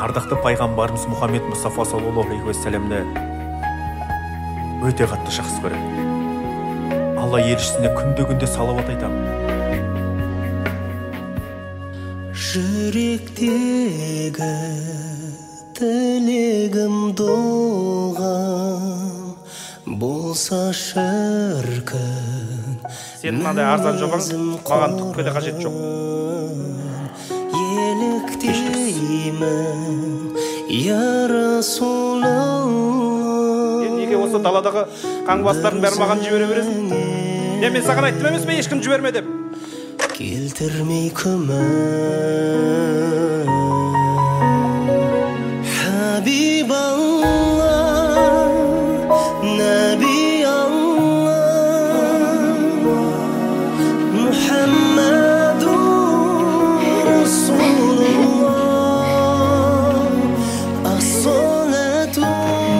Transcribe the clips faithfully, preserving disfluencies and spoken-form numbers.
ардақты пайғамбарымыз Мұхаммед Мұстафа саллаллаху алейхи вассаламды өте қатты жақсы көреді. Алла елшісіне күнде-күнде салауат айтамын. Жүректегі тілегім доғам болса шіркін. Сен мынандай арзан жобаң маған түкке де қажет жоқ. Еліктеймін я Расулалла. Сен неге осы даладағы қаңбастардың бәрі маған жібере бересің? Не, мен саған айттым емес пе ешкім жіберме деп? Келтірмей күмән Хабибаллах, Наби Аллах, Мухаммадур Расулуллах, Ас-салату.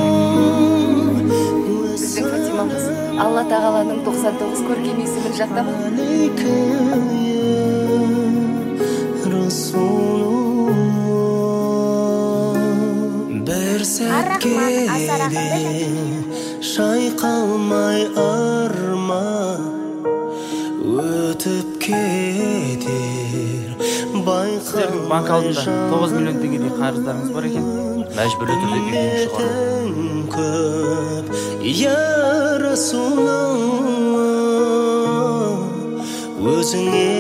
Біздің Фатимамыз Алла тағаланың тоқсан тоғыз көркем есімін жаттама. Бір сәтке де шайқалмай арман өтіп кетер Сіздердің банк алдында тоғыз миллион теңгедей қарыздарыңыз бар екен. Мәжбүрлі түрде үйден шығару. көп я Расулалла өзіңе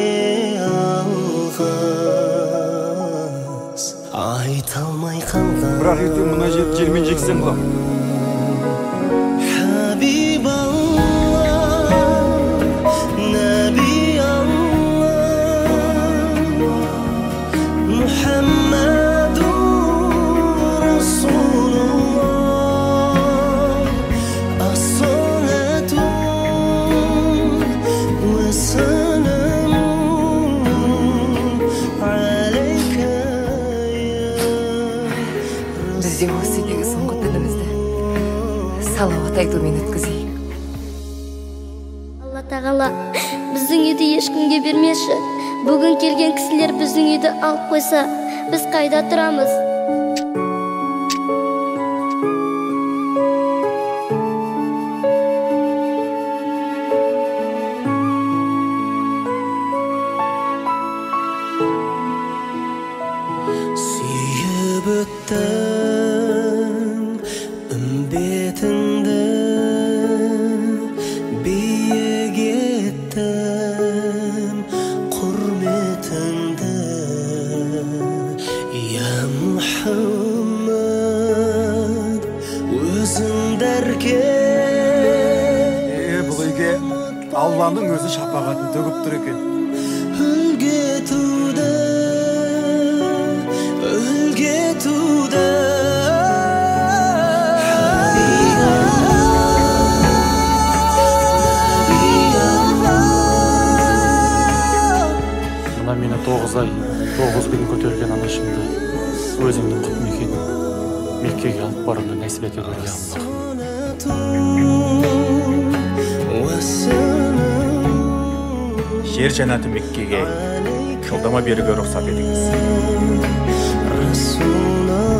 алғыс айта алмай қалған. Бірақ ертең мына жерді жермен жексем ба? Хабибаллах, Наби Аллах, Мухаммадур Расулуллах, Ас-салату ва-саламу алейка Бізде осы үйдегі соңғы түнімізді салауат айтумен өткізейік. Алла тағала біздің үйді ешкімге бермеші. Бүгін келген кісілер біздің үйді алып қойса, біз қайда тұрамыз? Сүйіп өттім үмбетіңді, биік еттім құрметіңді, я Мұхаммад өзің дәркен. Е, бұл үйге Алланың өзі шапағатын төгіп тұр екен. Үлге туды, үлге туды. Мына мені тоғыз ай, тоғыз күн көтерген анашымды өзіңнің құт мекені Меккеге алып баруды нәсіп ете көр, я Аллах. Жер жәннаты Меккеге жолдама беруге рұқсат етіңіз. Расулалlah.